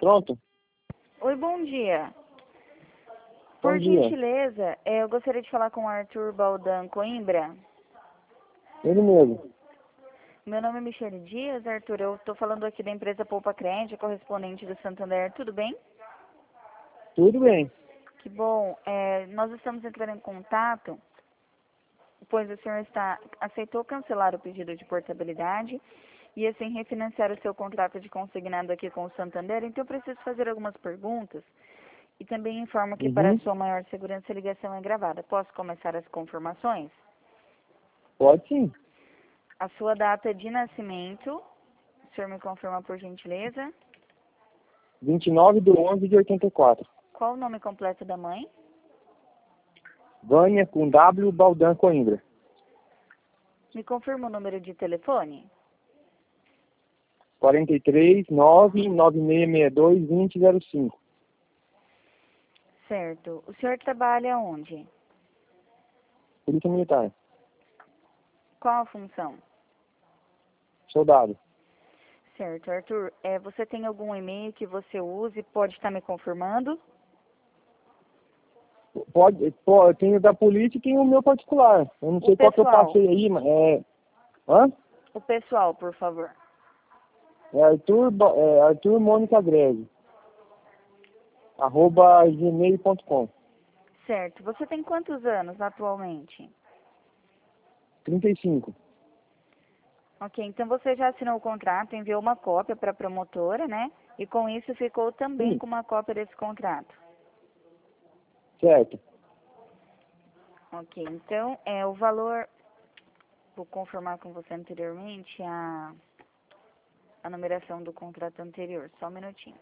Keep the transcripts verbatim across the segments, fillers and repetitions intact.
Pronto? Oi, bom dia. Bom Por dia. gentileza, eh, eu gostaria de falar com o Arthur Baldan Coimbra. Ele mesmo. Meu nome é Michele Dias, Arthur. Eu estou falando aqui da empresa Poupa Crédito, correspondente do Santander. Tudo bem? Tudo bem. Que bom. Eh, nós estamos entrando em contato, pois o senhor está, aceitou cancelar o pedido de portabilidade e assim refinanciar o seu contrato de consignado aqui com o Santander. Então eu preciso fazer algumas perguntas e também informo que para Uhum. sua maior segurança a ligação é gravada. Posso começar as confirmações? Pode sim. A sua data de nascimento, o senhor me confirma por gentileza? vinte e nove de onze de oitenta e quatro. Qual o nome completo da mãe? Vânia com W Baldan Coimbra. Me confirma o número de telefone? quarenta e três, nove nove seis seis dois, vinte zero cinco. Certo. O senhor trabalha onde? Polícia Militar. Qual a função? Soldado. Certo, Arthur. É, você tem algum e-mail que você use? Pode estar me confirmando? Pode, pode, tem o da polícia e tem o meu particular. Eu não O sei qual que eu pessoal. passei aí, mas é... Hã? O pessoal, por favor. É Arthur, Ba- é Arthur Mônica Greve. Arroba gmail ponto com. Certo. Você tem quantos anos atualmente? trinta e cinco. Ok, então você já assinou o contrato, enviou uma cópia para a promotora, né? E com isso ficou também Sim, com uma cópia desse contrato. certo. Ok, então é o valor, vou confirmar com você anteriormente a, a numeração do contrato anterior, só um minutinho.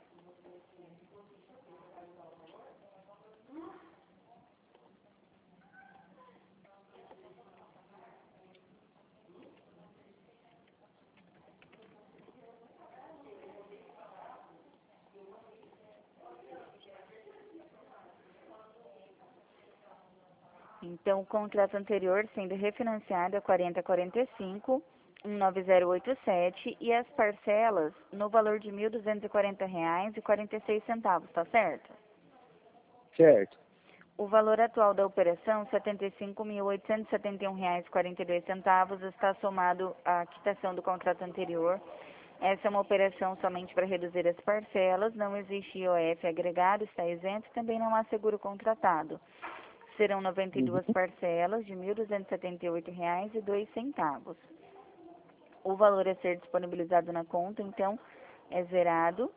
Então, o contrato anterior sendo refinanciado a quarenta quarenta e cinco, nove zero oito sete e as parcelas no valor de mil duzentos e quarenta reais e quarenta e seis centavos, tá certo? Certo. O valor atual da operação, setenta e cinco mil oitocentos e setenta e um reais e quarenta e dois centavos, está somado à quitação do contrato anterior. Essa é uma operação somente para reduzir as parcelas, não existe I O F agregado, está isento, também não há seguro contratado. Serão noventa e Uhum. duas parcelas de mil duzentos e setenta e oito reais e dois centavos. O valor a ser disponibilizado na conta, então, é zerado.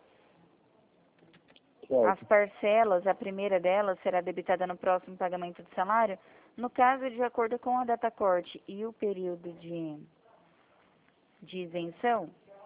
As Certo. parcelas, a primeira delas será debitada no próximo pagamento do salário. No caso, de acordo com a data corte e o período de, de isenção,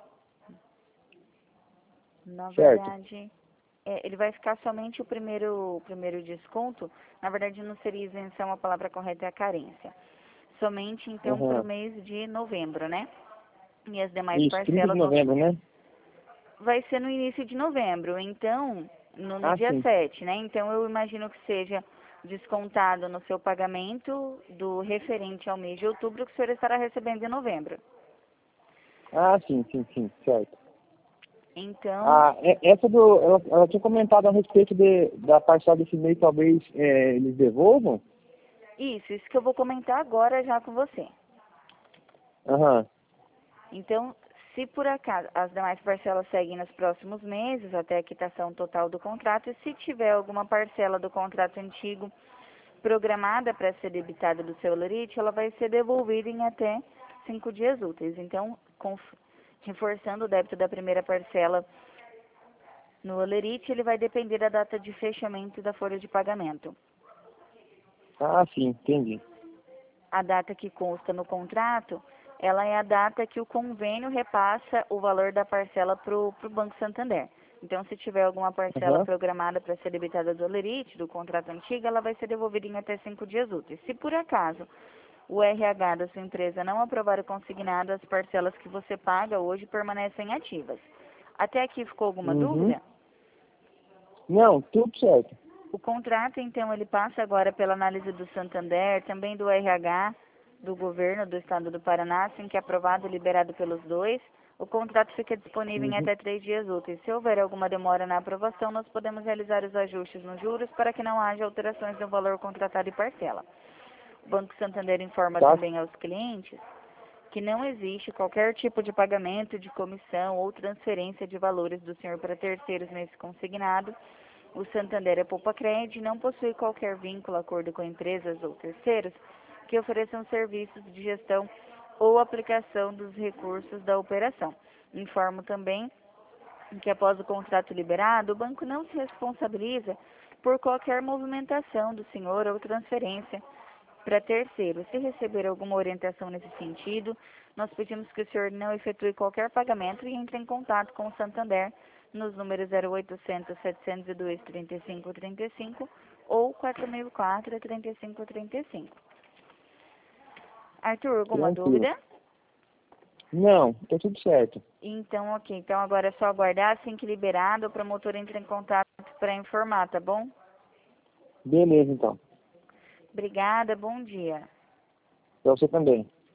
na Certo. verdade, é, ele vai ficar somente o primeiro, o primeiro desconto. Na verdade, não seria isenção, a palavra correta é a carência. Somente, então, para o Uhum. mês de novembro, né? E as demais Isso, trinta de parcelas novembro, né? vai ser no início de novembro, então, no, no Ah, dia sim. sete, né? Então, eu imagino que seja descontado no seu pagamento do referente ao mês de outubro que o senhor estará recebendo em novembro. Ah, sim, sim, sim, certo. Então, Ah, é- essa do... Ela, ela tinha comentado a respeito de, da parcela desse mês, talvez é, eles devolvam? isso, isso que eu vou comentar agora já com você. Aham. Então, se por acaso as demais parcelas seguem nos próximos meses, até a quitação total do contrato, e se tiver alguma parcela do contrato antigo programada para ser debitada do seu lerite, ela vai ser devolvida em até cinco dias úteis. Então, conf- reforçando o débito da primeira parcela no lerite, ele vai depender da data de fechamento da folha de pagamento. Ah, sim, entendi. A data que consta no contrato, ela é a data que o convênio repassa o valor da parcela para o Banco Santander. Então, se tiver alguma parcela Aham. programada para ser debitada do lerite, do contrato antigo, ela vai ser devolvida em até cinco dias úteis. Se por acaso o R H da sua empresa não aprovar o consignado, as parcelas que você paga hoje permanecem ativas. Até aqui ficou alguma Uhum. dúvida? Não, tudo certo. O contrato, então, ele passa agora pela análise do Santander, também do R H, do governo do estado do Paraná, assim que é aprovado e liberado pelos dois. O contrato fica disponível em Uhum. até três dias úteis. Se houver alguma demora na aprovação, nós podemos realizar os ajustes nos juros para que não haja alterações no valor contratado e parcela. O Banco Santander informa Tá? também aos clientes que não existe qualquer tipo de pagamento de comissão ou transferência de valores do senhor para terceiros nesse consignado. O Santander é Poupa Crédito e não possui qualquer vínculo, acordo com empresas ou terceiros que ofereçam serviços de gestão ou aplicação dos recursos da operação. Informo também que após o contrato liberado, o banco não se responsabiliza por qualquer movimentação do senhor ou transferência para terceiro. Se receber alguma orientação nesse sentido, nós pedimos que o senhor não efetue qualquer pagamento e entre em contato com o Santander nos números zero oitocentos, setecentos e dois, trinta e cinco, trinta e cinco ou quatro mil e quatro, trinta e cinco, trinta e cinco. Arthur, alguma Tranquilo. dúvida? Não, tá tudo certo. Então, ok. Então, agora é só aguardar. Assim que liberado, o promotor entra em contato para informar, tá bom? Beleza, então. Obrigada, bom dia. Pra você também.